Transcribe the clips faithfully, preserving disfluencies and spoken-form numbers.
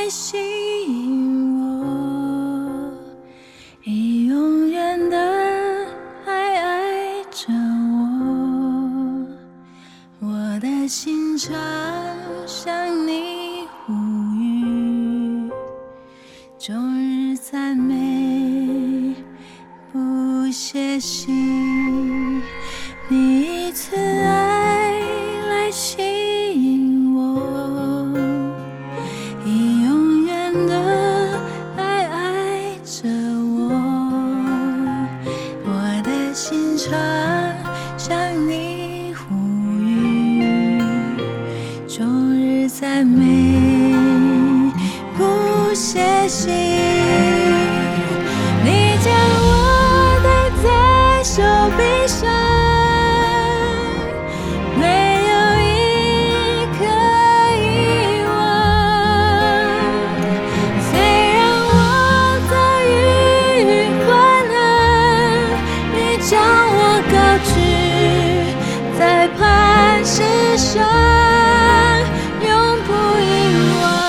吸引我，以永远的爱爱着我，我的心常向你呼吁，终日赞美不歇息，你以慈爱来吸引我，以永远的爱爱着我，我的心常向你呼吁，终日赞美不歇息，你将我带在手臂上，没有一刻遗忘，虽然我遭遇患难，你将我高举在磐石上，永不遗忘。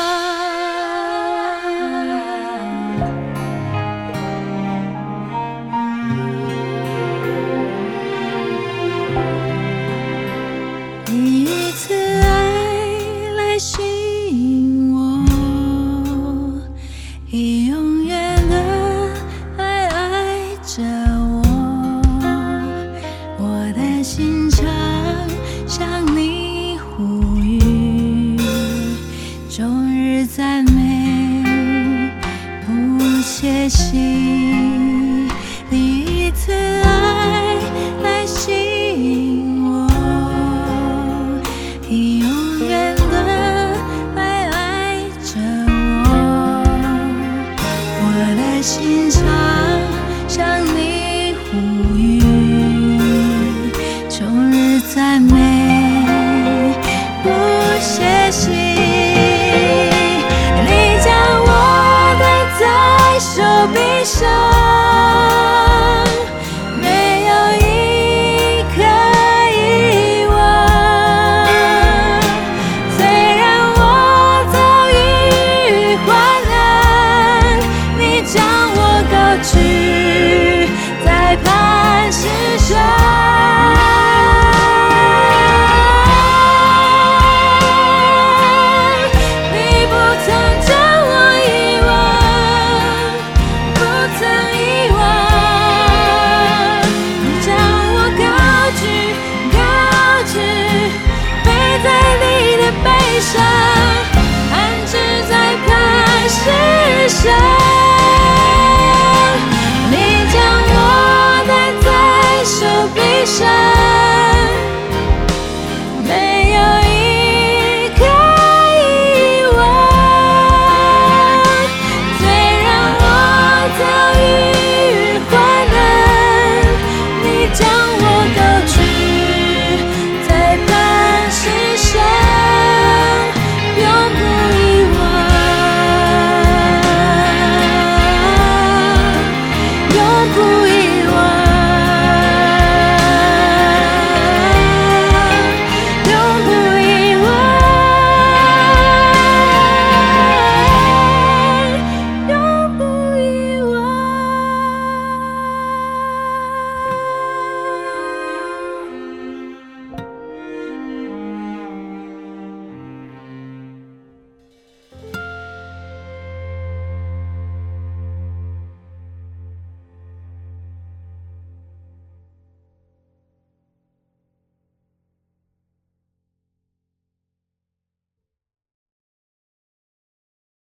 你以慈爱来吸引我，以永远的爱爱着我，我的心常向你呼吁，终日赞美不歇息，你以慈爱来吸引我，以永远的爱爱着我，我的心常向你呼吁，终日赞美不歇息，你将我带在手臂上，